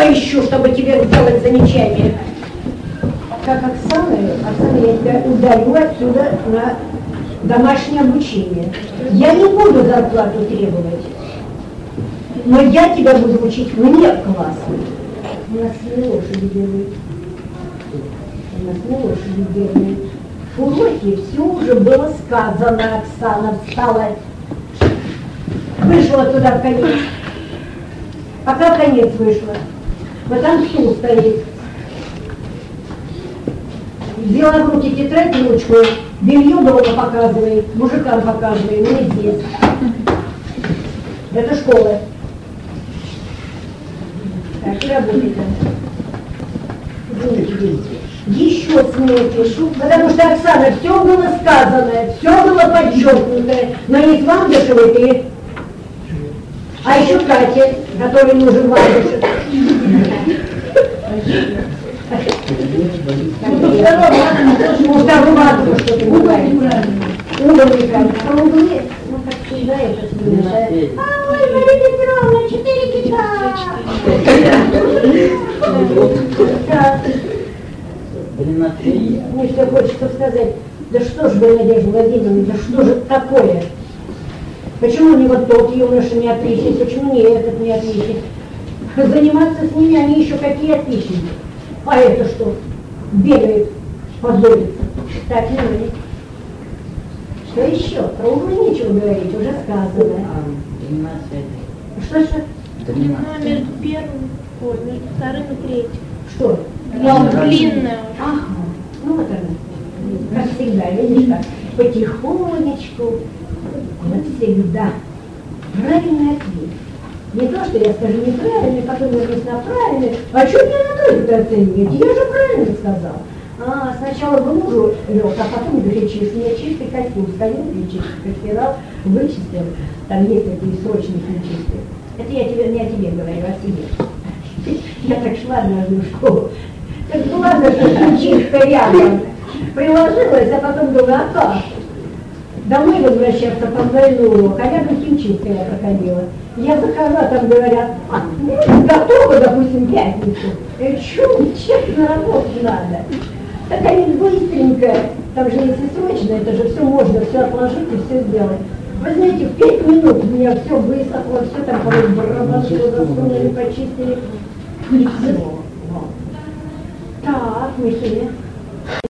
ищу, чтобы тебе сделать замечание. Как Оксана, я тебя удалю отсюда на домашнее обучение. Я не буду зарплату требовать, но я тебя буду учить вне класса. У нас не лошади бегают. У нас не лошади бегают. В уроке все уже было сказано. Оксана встала, вышла туда в конец. Пока в конец вышла. Вот там стул стоит. Взяла в руки тетрадь, ручку, белье дома показывает, мужикам показывает, не здесь. Это школа. Так, и работает. Еще смотришь, потому что, Оксана, все было сказано, все было подчеркнуто, но не к вам дошел ты, а еще Кате, которой нужен бабушек. Вторую матку, что ты говоришь. Уровень, а углы, ну как всегда это смешает. Ой, Мария Петровна, 4 кита. Мне все хочется сказать, да что ж вы, Надежда Владимировна, да что же такое? Почему не вот тот юноша не отличник, почему не этот не отличник? Заниматься с ними они еще какие отличники. А это что? Бегает, позорится. Так, не говори. Что еще? Про углы нечего говорить, уже сказано. Что? Длина между первым, между вторым и третьим. Что? Длинная. Ага, ну вот она. Как всегда, видишь, как потихонечку, вот всегда. Правильный ответ. Не то, что я скажу неправильный, потом вернусь на правильный. А что мне на то оцениваете? Я же правильно сказал. А сначала в лужу лег, а потом кричишь. У меня чистый костюм стоял, чистый постирал, вычистил. Там есть такие срочные нечистые. Это я тебе, не о тебе говорю, а о себе. Я так шла однажды в школу. Так ладно, что химчистка рядом. Приложилась, а потом думаю, а как? Домой возвращаться по двойной урок, а рядом химчистка я проходила. Я захожу, а там говорят, готово, допустим, пятницу. Честно работать надо. Так они быстренько, там же если срочно, это же все можно, все отложить и все сделать. Вы знаете, в 5 минут у меня все высохло, все там все засунули, почистили. И все. Так, Михея.